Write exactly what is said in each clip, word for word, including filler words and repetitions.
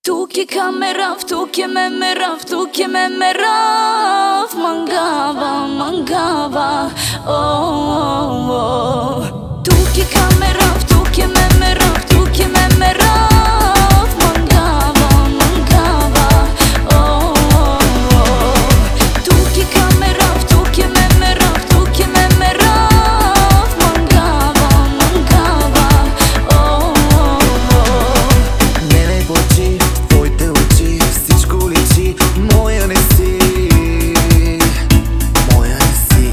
Тук е камерав, тук е мемерав, тук е мемерав. Мангава, мангава, о-о-о. Тук е камерав, тук е мемерав, тук е мемерав. Мангава, мангава, о-о-о. Тук е камерав, тук е мемерав, тук е мемерав. Мангава, мангава, о-о-о. Не ме плачи, твоите очи, всичко личи, моя не си, моя не си.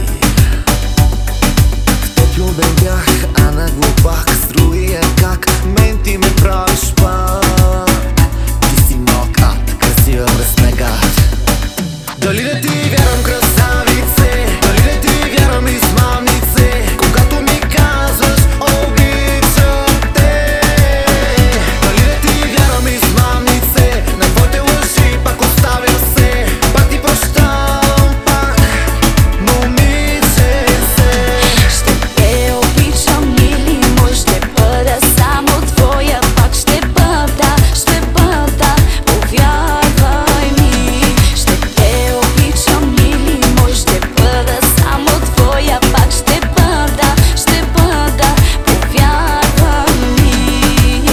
В теплюбен бях, а на глупак с другия как мен ти ме правиш пак. Ти си малкат, красива без снегат. Дали да ти вярвам, красавице, дали да ти вярвам, измамнице, когато ми казваш обичам те. Дали да ти вярвам, измамнице, на твоите лъжи пак оставям се, пак ти прощавам пак, момиче се. Ще те обичам, мили мой, ще бъда само твоя, пак ще бъда, ще бъда, повярвай ми. Ще те обичам, мили мой, ще бъда само твоя, пак ще бъда, ще бъда, повярвай ми.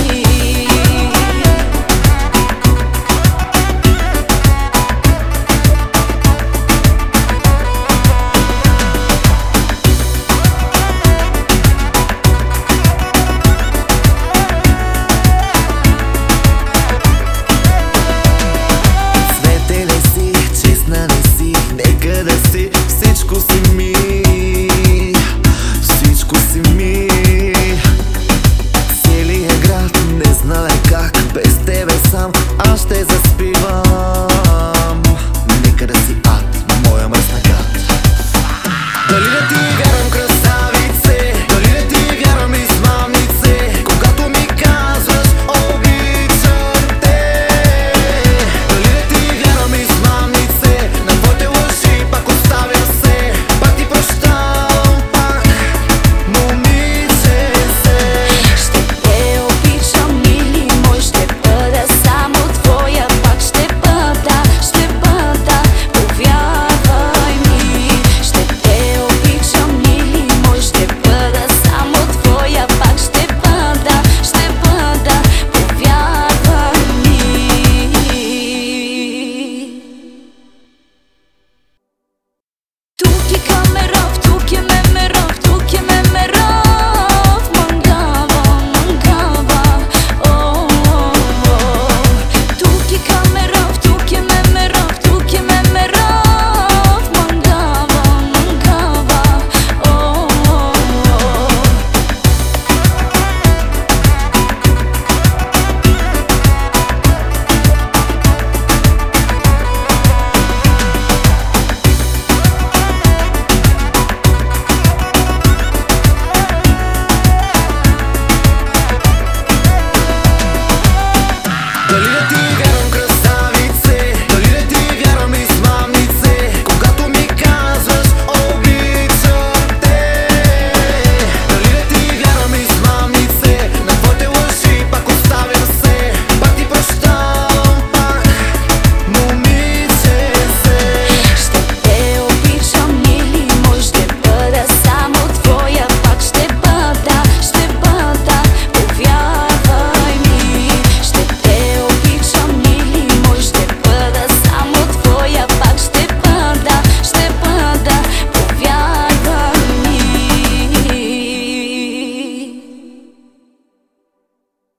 Свете не си, честна не си, нека да си, всичко си ми, всичко си ми. Целият град не знае как без тебе сам аз ще засегна.